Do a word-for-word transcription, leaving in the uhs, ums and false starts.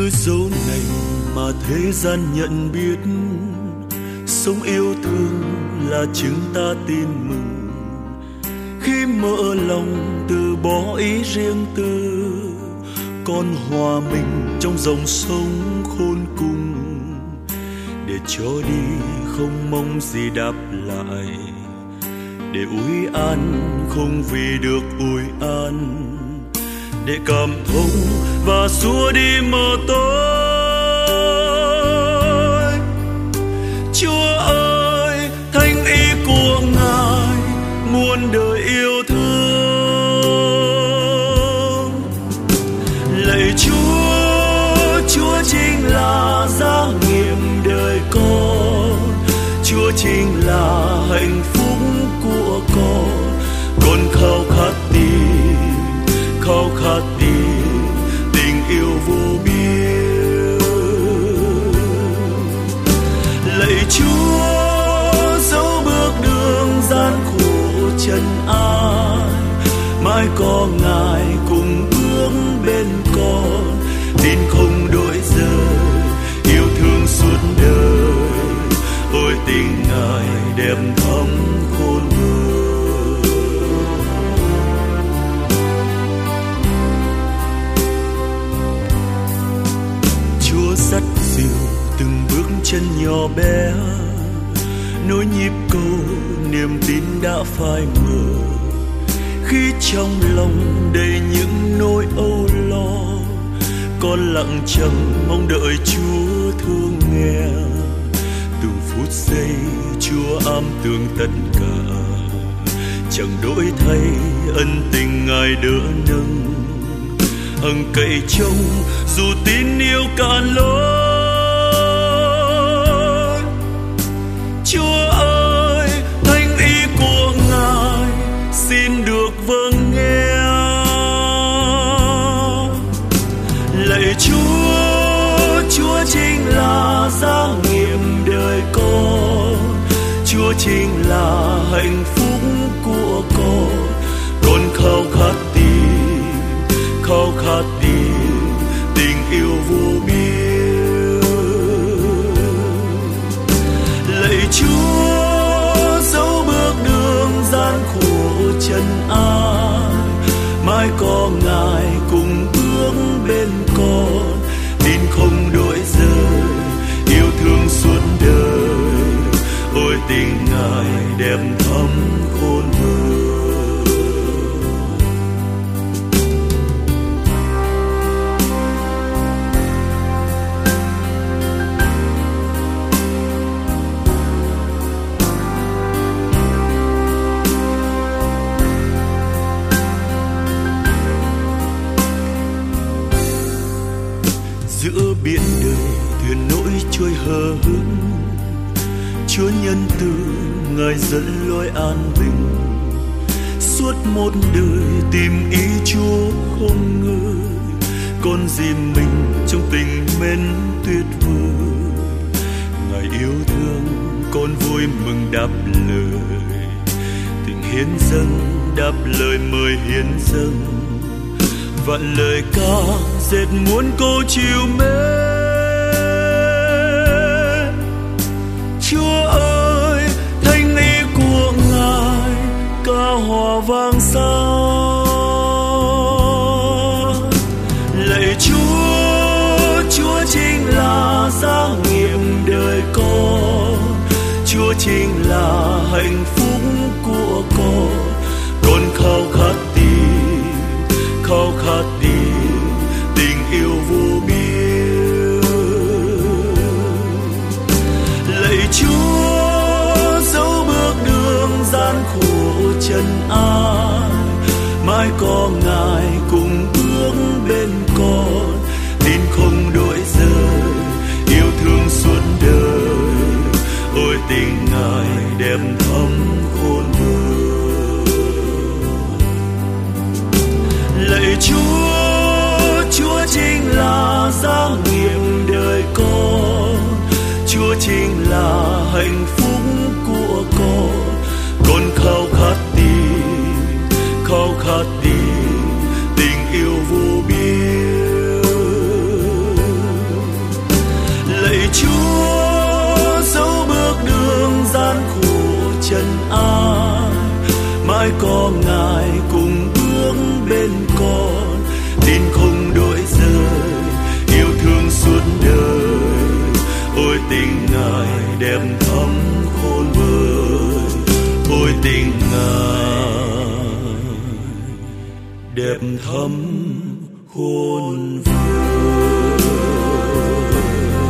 từ dấu này mà thế gian nhận biết, sống yêu thương là chứng ta tin mừng. Khi mở lòng từ bỏ ý riêng tư, con hòa mình trong dòng sông khôn cùng. Để cho đi không mong gì đáp lại, để ủi an không vì được ủi an, để cảm thông và xua đi mờ tối. Chúa ơi, thánh ý của Ngài muôn đời yêu thương. Lạy Chúa, Chúa chính là giá nghiệm đời con, Chúa chính là hạnh phúc của con. Con khao khát tìm, khao khát tìm tình yêu vô biên. Lạy Chúa, dẫu bước đường gian khổ trần ai, mãi có Ngài cùng bước bên con. Tin không đổi rời, yêu thương suốt đời, ôi tình Ngài đẹp thắm khôn vời. Chúa dắt dìu từng bước chân nhỏ bé, nối nhịp cầu niềm tin đã phai mờ. Khi trong lòng đầy những nỗi âu lo, con lặng trầm mong đợi Chúa thương nghe. Từng phút giây Chúa ám tường tất cả, chẳng đổi thay ân tình Ngài đỡ nâng. Hằng cậy trông dù tin yêu cạn lối. Chúa ơi, thánh ý của Ngài xin được vâng nghe. Lạy Chúa, Chúa chính là giá nghiệm đời con, Chúa chính là hạnh phúc của con. Con khao khát tìm, khao khát tìm tình yêu vô biên. Lạy Chúa, dẫu bước đường gian khổ trần ai, mãi có Ngài cùng bước bên con. Tin không đổi rời, yêu thương suốt đời, ôi tình Ngài đẹp thắm khôn vời. Giữa biển đời thuyền nỗi trôi hờ hững, Chúa nhân từ Ngài dẫn lối an bình. Suốt một đời tìm ý Chúa không ngơi, con dìm mình trong tình mến tuyệt vời. Ngài yêu thương con vui mừng đáp lời, tình hiến dâng đáp lời mời hiến dâng. Vạn lời ca dệt muôn câu chiều mến. Chúa ơi, thánh ý của Ngài ca hòa vang sao. Lạy Chúa, Chúa chính là giá nghiệm đời con, Chúa chính là hạnh phúc của con. Con khao khát tìm, khao khát tìm tình yêu vô biên. Lạy Chúa, dẫu bước đường gian khổ trần ai, mãi có Ngài cùng bước bên con. Tin không đổi rời, yêu thương suốt đời, ôi tình Ngài đẹp thắm khôn vời. Lạy Chúa, Chúa chính là giá nghiệm đời con, Chúa chính là hạnh phúc của con. Con khao khát tìm, khao khát tìm tình yêu vô biên. đẹp thắm khôn vời.